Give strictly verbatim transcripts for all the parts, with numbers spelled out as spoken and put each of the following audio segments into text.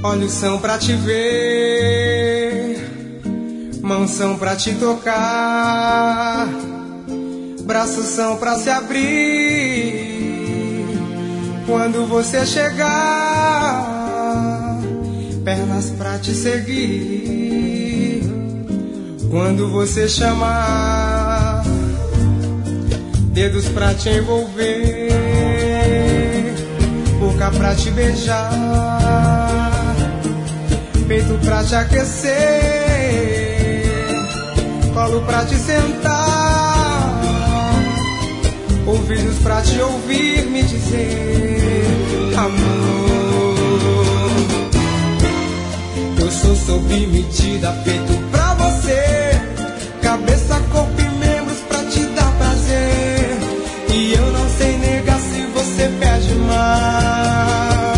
Olhos são pra te ver, mãos são pra te tocar, braços são pra se abrir quando você chegar, pernas pra te seguir quando você chamar, dedos pra te envolver, boca pra te beijar, peito pra te aquecer, colo pra te sentar, ouvidos pra te ouvir me dizer amor. Eu sou sob medida feito pra você, cabeça, corpo e membros pra te dar prazer, e eu não sei negar se você pede mais.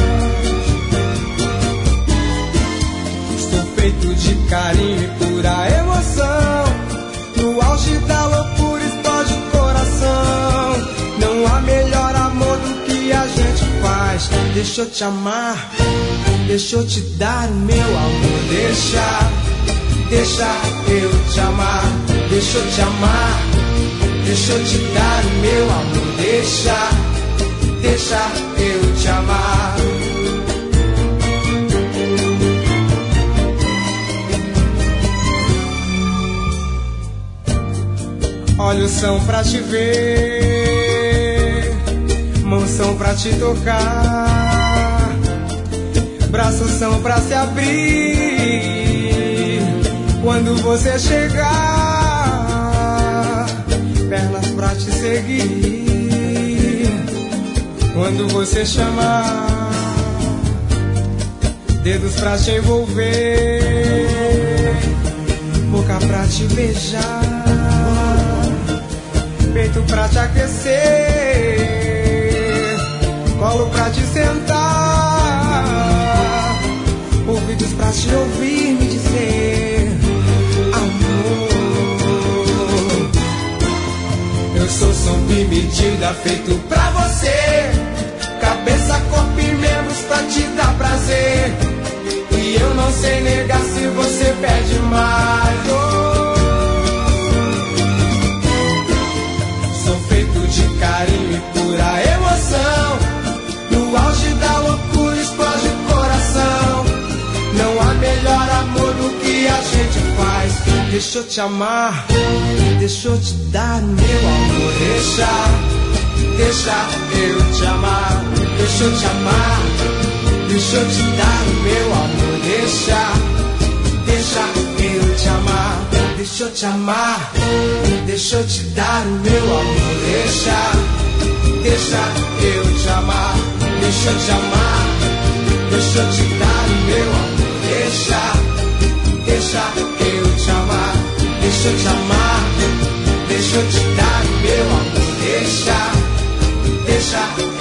Feito de carinho e pura emoção, no auge da loucura explode o coração. Não há melhor amor do que a gente faz. Deixa eu te amar, deixa eu te dar o meu amor. Deixa, deixa eu te amar, deixa eu te amar, deixa eu te dar o meu amor. Deixa, deixa eu te amar. Olhos são pra te ver, mãos são pra te tocar, braços são pra se abrir quando você chegar, pernas pra te seguir quando você chamar, dedos pra te envolver, boca pra te beijar, peito pra te aquecer, colo pra te sentar, ouvidos pra te ouvir me dizer amor. Eu sou sob medida feito pra você, cabeça, corpo e membros pra te dar prazer, e eu não sei negar se você pede mais. Oh. De carinho e pura emoção, no auge da loucura explode o coração. Não há melhor amor do que a gente faz. Deixa eu te amar, deixa eu te dar o meu amor. Deixa, deixa eu te amar, deixa eu te amar, deixa eu te dar o meu amor. Deixa, deixa eu te amar, deixa eu te amar, deixa eu te dar o meu amor. Deixa, deixa eu te amar, deixa eu te amar, deixa eu te dar o meu amor. Deixa, deixa eu te amar, deixa eu te amar, deixa eu te dar o meu amor. Deixa, deixa